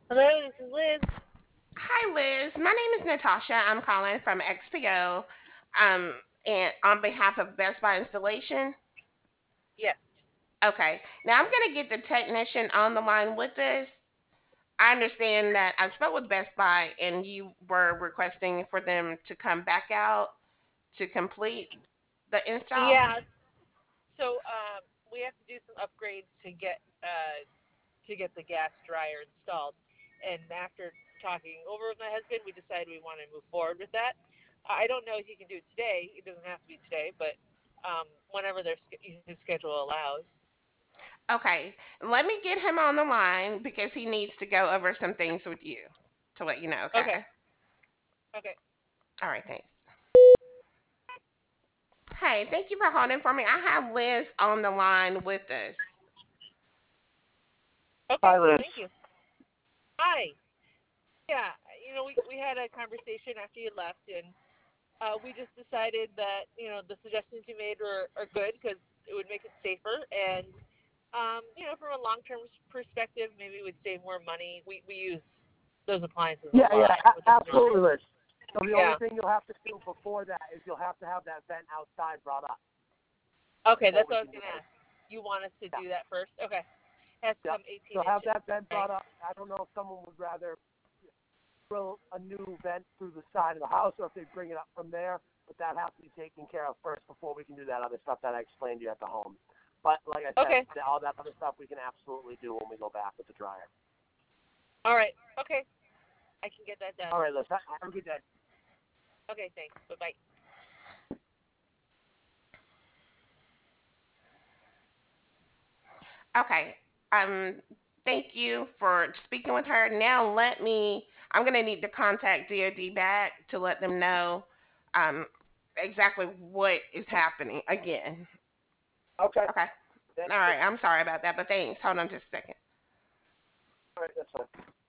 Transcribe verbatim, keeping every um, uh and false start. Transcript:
Hello, this is Liz. Hi, Liz. My name is Natasha. I'm calling from X P O, um, and on behalf of Best Buy Installation. Yes. Okay, now I'm gonna get the technician on the line with us. I understand that I spoke with Best Buy, and you were requesting for them to come back out to complete the install. Yeah. So um, we have to do some upgrades to get uh, to get the gas dryer installed. And after talking over with my husband, we decided we want to move forward with that. I don't know if he can do it today. It doesn't have to be today, but um, whenever their his schedule allows. Okay, let me get him on the line because he needs to go over some things with you to let you know. Okay. Okay. Okay. All right. Thanks. Hey, thank you for holding for me. I have Liz on the line with us. Okay. Hi, Liz. Thank you. Hi. Yeah. You know, we we had a conversation after you left, and uh, we just decided that you know the suggestions you made were are good because it would make it safer and um, you know from a long term perspective maybe we'd save more money. We we use those appliances a Yeah, yeah, lot a- with the absolutely, fridge. Liz. So the only Yeah. thing you'll have to do before that is you'll have to have that vent outside brought up Okay, before that's we what I was can do gonna anything. ask. You want us to Yeah, do that first? Okay. Has to yeah. come eighteen So have inches. that vent Okay. brought up. I don't know if someone would rather drill a new vent through the side of the house or if they bring it up from there, but that has to be taken care of first before we can do that other stuff that I explained to you at the home. But like I said, Okay. all that other stuff we can absolutely do when we go back with the dryer. All right. Okay. I can get that done. All right, Liz. Have a good day. Okay. Thanks. Bye bye. Okay. Um, thank you for speaking with her. Now let me. I'm gonna need to contact D O D back to let them know um exactly what is happening again. Okay. Okay. Thank All you. right. I'm sorry about that, but thanks. Hold on just a second. All right, that's fine.